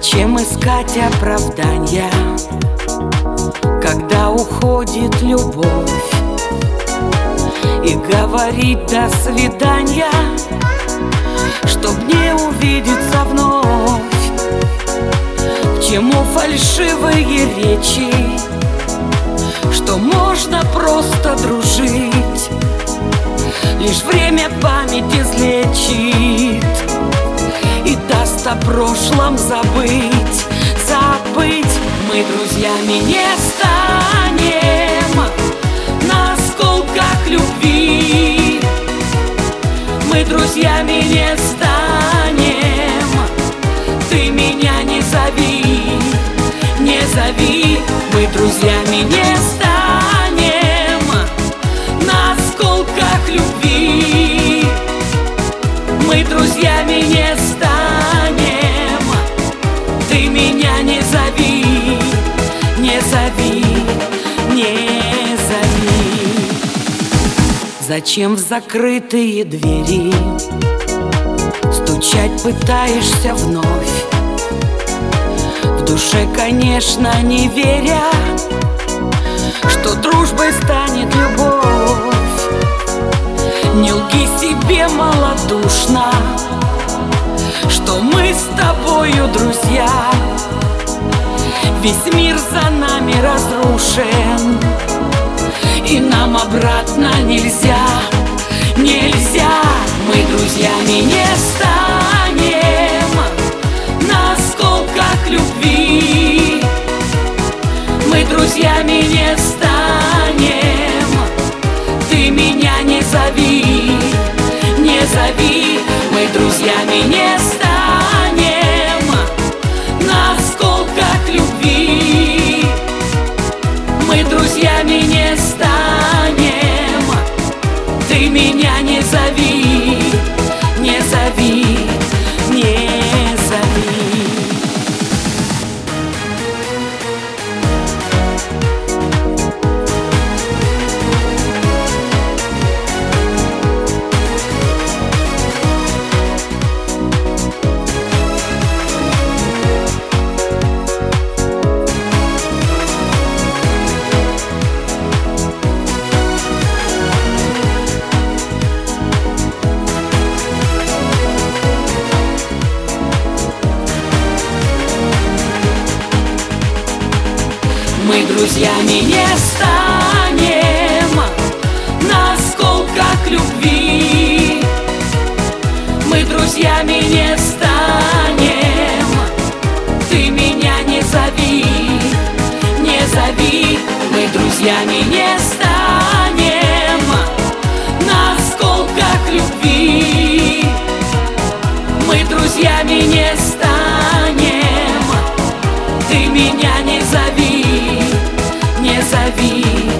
Зачем искать оправдания, когда уходит любовь, и говорить до свидания, чтоб не увидеться вновь? К чему фальшивые речи, что можно просто дружить? Лишь время память излечит и даст о прошлом забыть. Забыть мы друзьями не станем на осколках любви. Мы друзьями не станем, ты меня не зови, не зови. Мы друзьями не станем на осколках любви. Мы друзьями не станем, ты меня не зови, не зови, не зови. Зачем в закрытые двери стучать пытаешься вновь? В душе, конечно, не веря, что дружбой станет любовь. Не лги себе малодушно, что мы с тобою друзья. Весь мир за нами разрушен, и нам обратно нельзя, нельзя. Мы друзьями не станем на осколках любви. Мы друзьями не станем, ты меня не зови, не зови. Мы друзьями не станем на осколках любви. Мы друзьями не станем, ты меня не зови, не зови, не зови. Мы друзьями не станем на осколках любви. Мы друзьями не станем, ты меня не зови, не зови. Мы друзьями не станем на осколках любви. Мы друзьями не станем, ты меня не зови, не зови.